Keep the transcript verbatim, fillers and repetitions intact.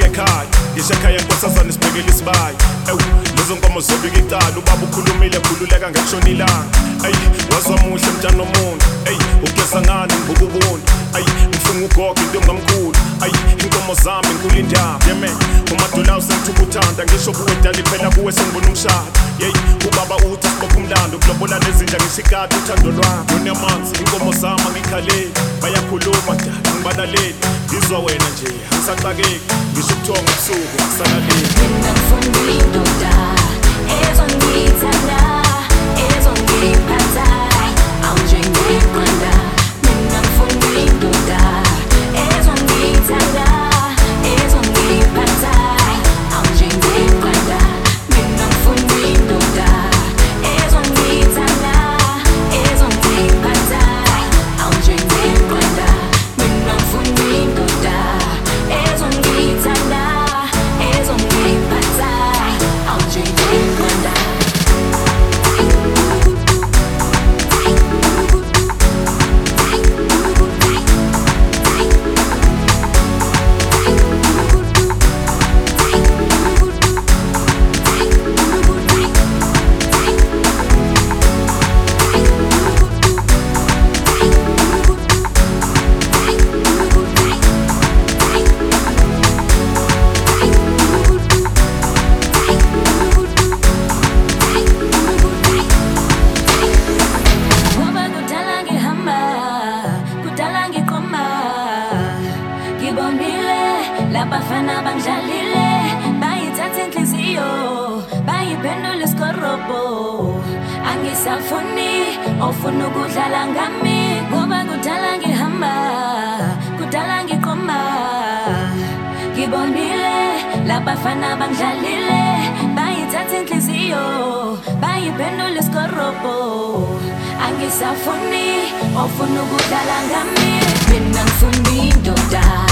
ekhaya ngisho ekhaya nkosazana sibhekele isibaya ewu lezo nkomo zobika icala ubaba ukhulumile khululeka ngekushona ilanga ey wazwa muhle mntana omuntu ey ugeza ngani ngokubona ey ngifunga ugogo into ngamkhulu ey inkomo zami inkulu indaba yemen umadula usenthukuthanda ngisho kuwe dali phela kuwe sengibona umshado yey ubaba uthi sibopha umlando kulobola nezinja ngisikade uthando lwami nonamanzi inkomo zami ngikhaleli bayakhuluma dala ngibalaleli ngizwa wena nje angisaxakeki ngisho ubuthongo ebusuku ngisalaleli mina ngifuna indoda ezongithanda ezongiphatha awunjengeqanda mina ngifuna indoda ezongithanda ezongiphatha awunjengeqanda mina ngifuna indoda ezongithanda ezongiphatha awunjengeqanda mina ngifuna indoda ezongithanda ezongiphatha awunjengeqanda labafana bangidlalile bayithatha inhliziyo bayiphendula isikorobo angisafuni ofuna ukudlala ngami ngoba kudala ngihamba kudala ngiqoma ngibonile labafana bangidlalile bayithatha inhliziyo bayiphendula isikorobo angisafuni ofuna ukudlala ngami mina ngifuna indoda